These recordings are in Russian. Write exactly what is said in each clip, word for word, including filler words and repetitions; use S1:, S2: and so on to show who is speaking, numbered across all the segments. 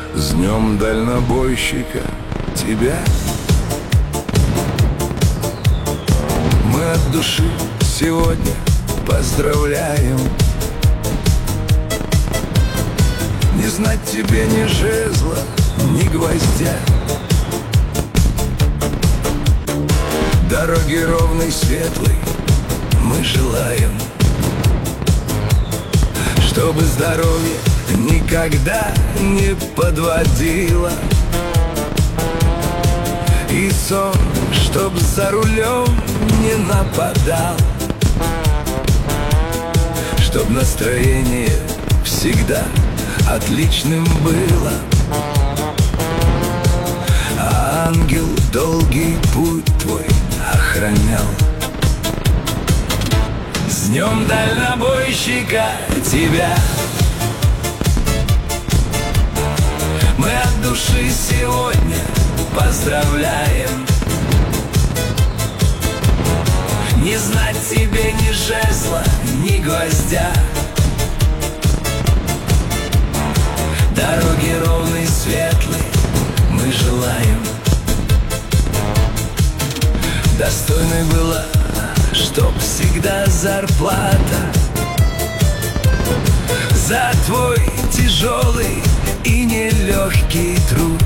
S1: С днем дальнобойщика тебя. Мы от души сегодня поздравляем. Не знать тебе ни жезла, ни гвоздя. Дороги ровной, светлой мы желаем, чтобы здоровье никогда не подводило, и сон, чтоб за рулем не нападал, чтоб настроение всегда отличным было, а ангел долгий путь твой охранял. С днем дальнобойщика тебя. Мы от души сегодня поздравляем. Не знать тебе ни жезла, ни гвоздя. Дороги ровной, светлой мы желаем. Достойной была, чтоб всегда зарплата за твой тяжелый и нелегкий труд.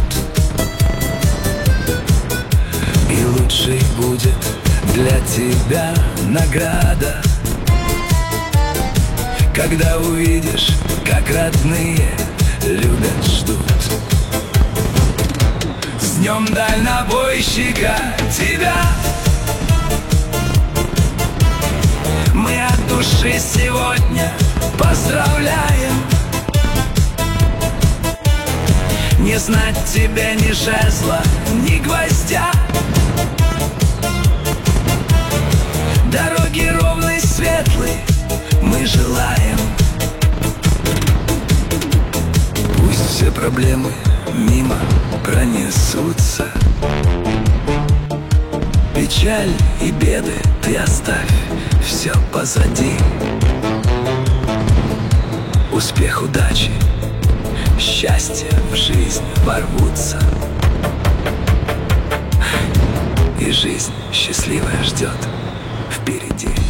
S1: И лучшей будет для тебя награда, когда увидишь, как родные любят, ждут. С днем дальнобойщика тебя. Мы от души сегодня поздравляем. Не знать тебе ни жезла, ни гвоздя. Дороги ровной, светлой мы желаем. Пусть все проблемы мимо пронесутся. Печаль и беды ты оставь, все позади. Успех, удачи, счастье в жизнь ворвутся, и жизнь счастливая ждет впереди.